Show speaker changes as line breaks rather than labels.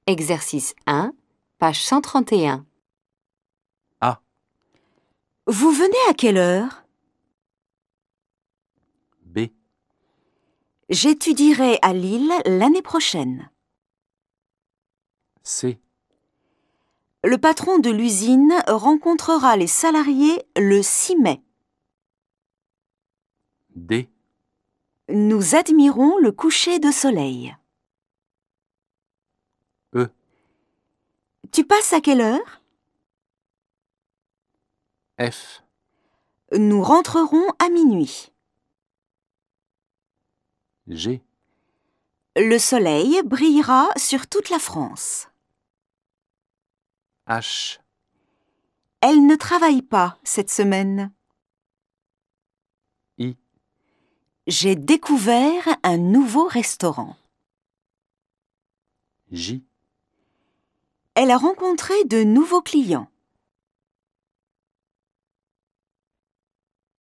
Exercice 1, page 131.
A.
Vous venez à quelle heure?
B.
J'étudierai à Lille l'année prochaine.
C.
Le patron de l'usine rencontrera les salariés le 6 mai.
D.
Nous admirons le coucher de soleil.
E.
Tu passes à quelle heure?
F.
Nous rentrerons à minuit.
G.
Le soleil brillera sur toute la France.
H.
Elle ne travaille pas cette semaine.
I.
J'ai découvert un nouveau restaurant.
J.
Elle a rencontré de nouveaux clients.